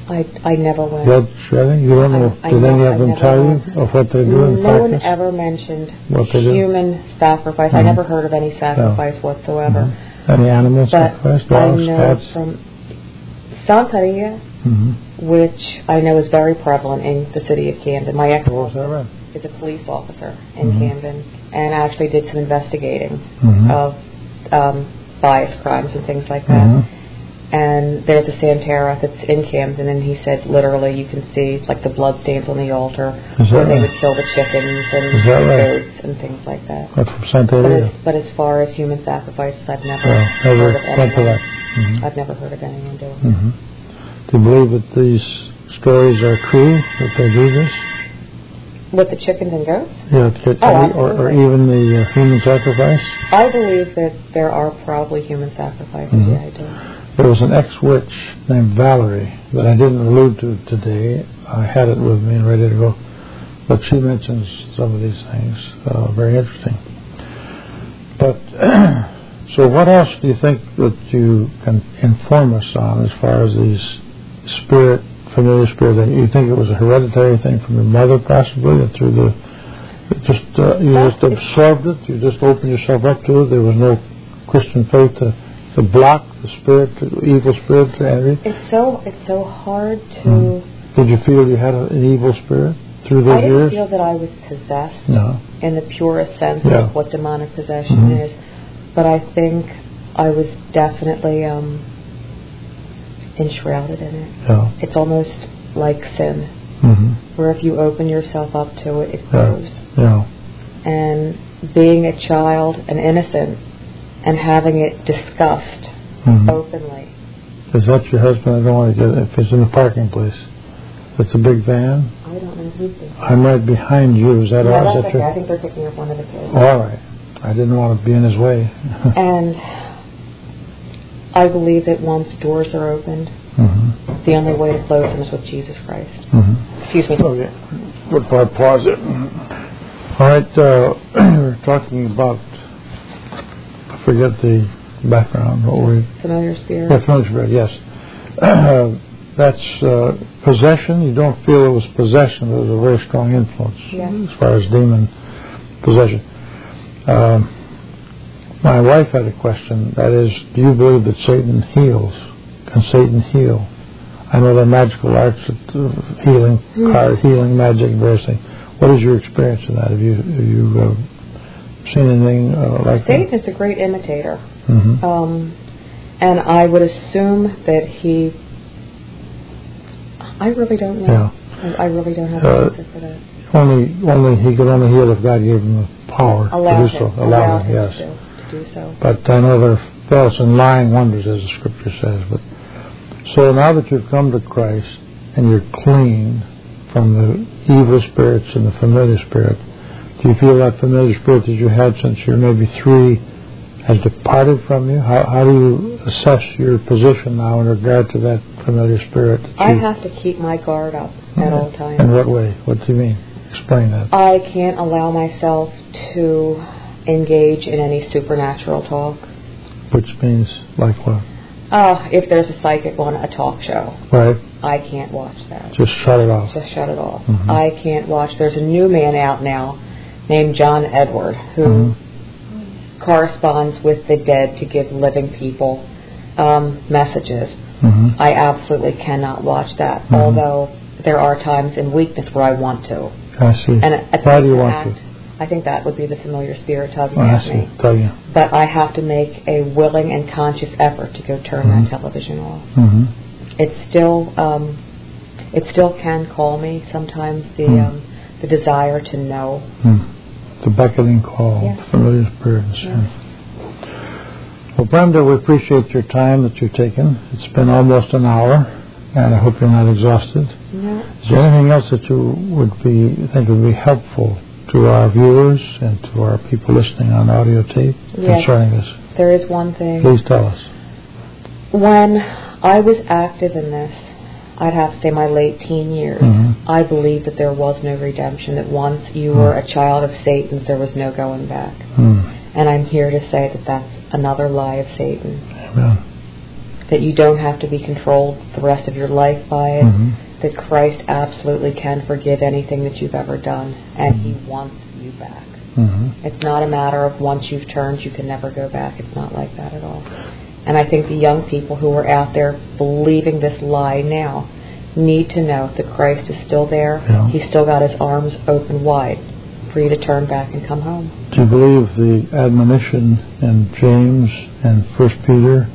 S2: I, I never went.
S1: Blood shedding? You don't know?
S2: I, I
S1: did
S2: know,
S1: any of
S2: I
S1: them
S2: never
S1: tell
S2: went.
S1: you of what they do in
S2: no
S1: practice?
S2: No one ever mentioned
S1: what they do?
S2: human sacrifice. Mm-hmm. I never heard of any sacrifice no. whatsoever.
S1: Mm-hmm. Any animal
S2: but
S1: sacrifice? Dogs,
S2: I know
S1: cats?
S2: From Santeria, mm-hmm. which I know is very prevalent in the city of Camden. My ex
S1: oh, is, that right?
S2: is a police officer in
S1: mm-hmm.
S2: Camden and actually did some investigating
S1: mm-hmm.
S2: of um, bias crimes and things like that. Mm-hmm. And there's a Santera that's in Camden, and he said literally you can see like the blood stains on the altar where
S1: right?
S2: they would kill the chickens and
S1: right?
S2: goats and things like that.
S1: That's from Santeria.
S2: But as, but as far as human sacrifices, I've never
S1: well,
S2: heard
S1: never
S2: of anyone.
S1: that. Mm-hmm.
S2: I've never heard of anyone doing
S1: mm-hmm. it. Do you believe that these stories are true, that they do this?
S2: With the chickens and goats?
S1: Yeah, kid,
S2: oh,
S1: or, or even the uh, human sacrifice?
S2: I believe that there are probably human sacrifices, mm-hmm. yeah, I do.
S1: There was an ex-witch named Valerie that I didn't allude to today. I had it with me and ready to go. But she mentions some of these things. Uh, very interesting. But, so what else do you think that you can inform us on as far as these spirit, familiar spirit? You think it was a hereditary thing from your mother possibly, that through the, just, uh, you just absorbed it? You just opened yourself up to it? There was no Christian faith to to block the spirit, the evil spirit to enter?
S2: It's so it's so hard to.
S1: Mm. Did you feel you had a, an evil spirit through those
S2: I didn't
S1: years?
S2: feel that I was possessed.
S1: No.
S2: In the purest sense
S1: yeah.
S2: of what demonic possession
S1: mm-hmm.
S2: is, but I think I was definitely um, enshrouded in it.
S1: Yeah.
S2: It's almost like sin,
S1: mm-hmm.
S2: where if you open yourself up to it, it grows.
S1: Yeah.
S2: yeah. And being a child, an innocent, and having it discussed mm-hmm. openly.
S1: Is that your husband? I don't want to get if it's in the parking place. It's a big van.
S2: I don't know who's this.
S1: I'm right behind you. Is that
S2: no,
S1: all?
S2: that's
S1: Is that
S2: okay.
S1: your...
S2: I think they're picking up one of the kids.
S1: All right. I didn't want to be in his way.
S2: And I believe that once doors are opened, mm-hmm. the only way to close them is with Jesus Christ. Mm-hmm. Excuse me.
S1: Okay. Good part. Pause it. All right. Uh, we're talking about. I forget the background. What were we?
S2: Familiar spirit.
S1: Yeah, familiar spirit. Yes. Uh, that's uh, possession. You don't feel it was possession. It was a very strong influence
S2: yeah.
S1: as far as demon possession. Um, my wife had a question. That is, do you believe that Satan heals? Can Satan heal? I know there are magical arts, uh, healing, mm. card healing, magic, various things. What is your experience in that? Have you have you uh, seen anything uh, like
S2: Satan
S1: that?
S2: is a great imitator,
S1: mm-hmm.
S2: um, and I would assume that he. I really don't know.
S1: Yeah.
S2: I, I really don't have
S1: uh,
S2: an answer for that.
S1: Only, only he could only heal if God gave him the power
S2: Allow
S1: to do so.
S2: Allow,
S1: Allow
S2: him,
S1: him, yes.
S2: To, to do so.
S1: But I know there are false and lying wonders, as the Scripture says. But so now that you've come to Christ and you're clean from the evil spirits and the familiar spirit, do you feel that familiar spirit that you had since you were maybe three has departed from you? How, how do you assess your position now in regard to that familiar spirit?
S2: I have to keep my guard up at all times.
S1: In what way? What do you mean? Explain that.
S2: I can't allow myself to engage in any supernatural talk.
S1: Which means, like what?
S2: Uh, if there's a psychic on a talk show,
S1: right?
S2: I can't watch that.
S1: Just shut it off.
S2: Just shut it off.
S1: Mm-hmm.
S2: I can't watch. There's a new man out now named John Edward who mm-hmm. corresponds with the dead to give living people um, messages. Mm-hmm. I absolutely cannot watch that, mm-hmm. although there are times in weakness where I want to.
S1: I see.
S2: And
S1: Why do you want
S2: act,
S1: to?
S2: I think that would be the familiar spirit tugging
S1: oh,
S2: at
S1: I see.
S2: me.
S1: Tugging.
S2: But I have to make a willing and conscious effort to go turn mm-hmm. that television off.
S1: Mm-hmm.
S2: It still, um, it still can call me sometimes. The
S1: mm.
S2: um, the desire to know.
S1: Mm. The beckoning call,
S2: yes.
S1: the familiar spirit.
S2: Yes.
S1: Well, Brenda, we appreciate your time that you've taken. It's been almost an hour, and I hope you're not exhausted.
S2: No.
S1: Is there anything else that you would be think would be helpful to our viewers and to our people listening on audio tape
S2: yes.
S1: concerning this?
S2: There is one thing.
S1: Please tell us.
S2: When I was active in this, I'd have to say my late teen years, mm-hmm. I believed that there was no redemption, that once you mm. were a child of Satan's, there was no going back. Mm. And I'm here to say that that's another lie of Satan.
S1: Amen.
S2: that you don't have to be controlled the rest of your life by it, mm-hmm. that Christ absolutely can forgive anything that you've ever done, and He wants you back. Mm-hmm. It's not a matter of once you've turned, you can never go back. It's not like that at all. And I think the young people who are out there believing this lie now need to know that Christ is still there.
S1: Yeah.
S2: He's still got His arms open wide for you to turn back and come home.
S1: Do you believe the admonition in James and First Peter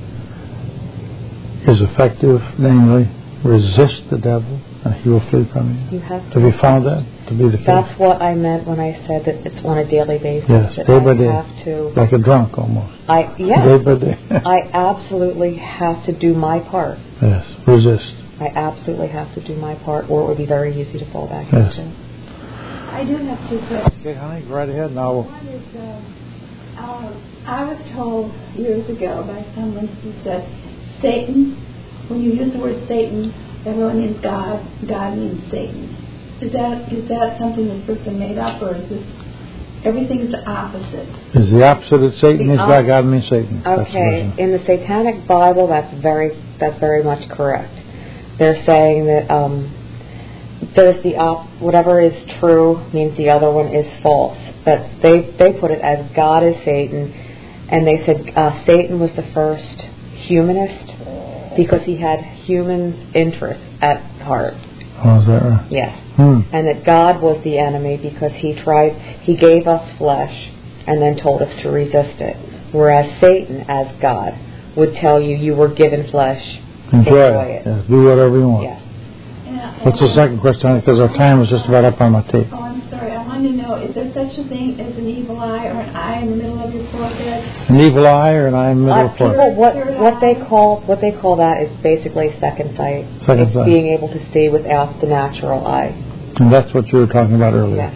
S1: is effective, namely, resist the devil and he will flee from you?
S2: You have to.
S1: Have you found that to be the case?
S2: That's what I meant when I said that it's on a daily basis.
S1: Yes,
S2: that
S1: day by
S2: I
S1: day.
S2: Have to,
S1: like a drunk almost.
S2: I yeah.
S1: Day by day.
S2: I absolutely have to do my part.
S1: Yes, resist.
S2: I absolutely have to do my part, or it would be very easy to fall back
S1: yes.
S2: into.
S3: I do have two questions.
S1: Okay, honey, go right ahead now.
S3: One is, uh, uh, I was told years ago by someone who said, Satan, when you use the word Satan, everyone means God, God means Satan. Is that is that something this person made up, or is this everything's the opposite?
S1: Is the opposite of Satan
S2: The
S1: means
S2: op-
S1: God, God means Satan.
S2: Okay, in the Satanic Bible, that's very that's very much correct. They're saying that um, there's the op- whatever is true means the other one is false. But they they put it as God is Satan, and they said uh, Satan was the first humanist because he had human interests at heart.
S1: Oh, is that right?
S2: Yes.
S1: Hmm.
S2: And that God was the enemy because he tried, he gave us flesh and then told us to resist it. Whereas Satan, as God, would tell you you were given flesh,
S1: enjoy,
S2: enjoy
S1: it.
S2: it.
S1: Yes, do whatever you want.
S2: Yes.
S3: Yeah,
S1: What's the second question, honey? Because our time is just about up on my tape.
S3: Oh, I'm sorry. I wanted to know, is there such a thing as an evil eye or an eye in the middle of your forehead?
S1: An evil eye or an eye in the middle
S2: Uh,
S1: of the
S2: people, what what they call what they call that is basically second sight.
S1: Second
S2: it's
S1: sight.
S2: being able to see without the natural eye.
S1: And that's what you were talking about earlier.
S2: Yes.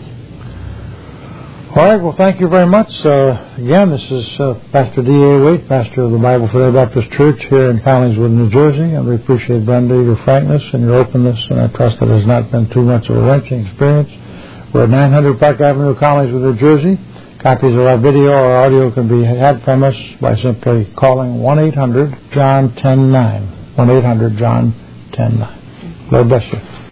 S1: All right, well, thank you very much. Uh, again, this is uh, Pastor D A. Waite, pastor of the Bible for the Baptist Church here in Collingswood, New Jersey. And we appreciate, Brenda, your frankness and your openness, and I trust that it has not been too much of a wrenching experience. We're at nine hundred Park Avenue, Collingswood, New Jersey. Copies of our video or audio can be had from us by simply calling one eight hundred John one oh nine. one eight hundred John one oh nine. Lord bless you.